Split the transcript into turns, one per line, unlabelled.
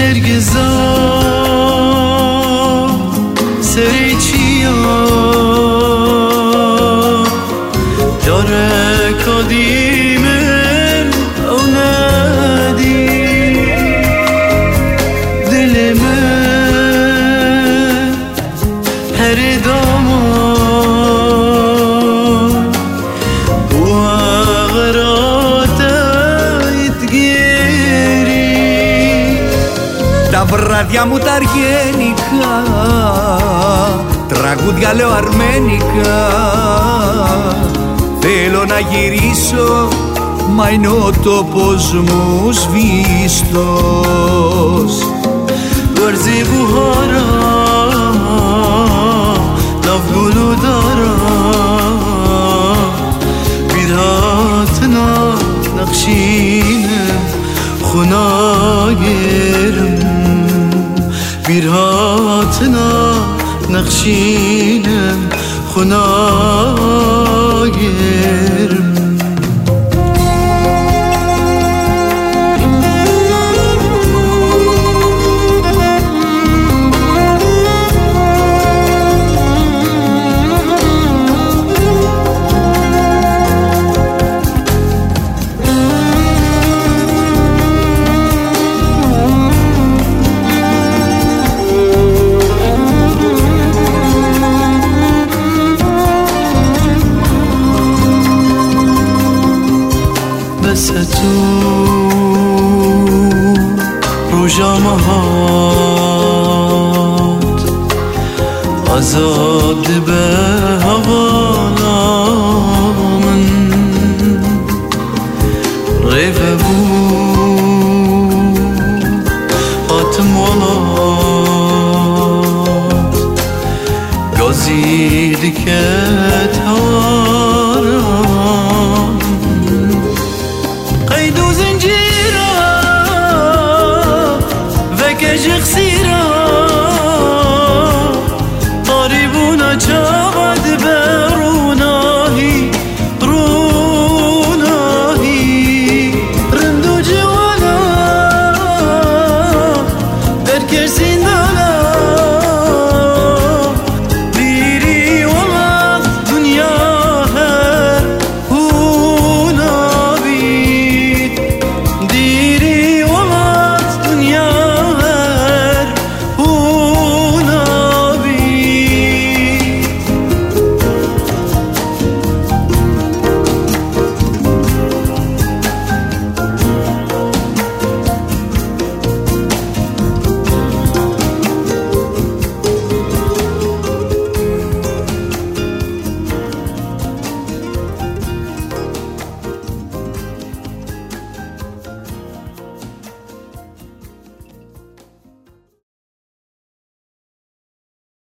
نرگزا سری چیا داره کدیمن او ندی دل من هر دامان و αγρότeit γύρι.
Τα βράδια μου τα αργένικα, τραγούδια λέω αρμένικα. Θέλω να γυρίσω, μα είναι ο τόπος μου σβήστος.
ورزی بوهارا لف گلو دارا بیراتنا نقشینم خناگرم بیراتنا نقشینم خناگرم. تو روژامهات آزاد به هوانا من غیبه بود خاتم ولات گازیدی که توارم قيد زنجيرة فكش خسيرة طاربون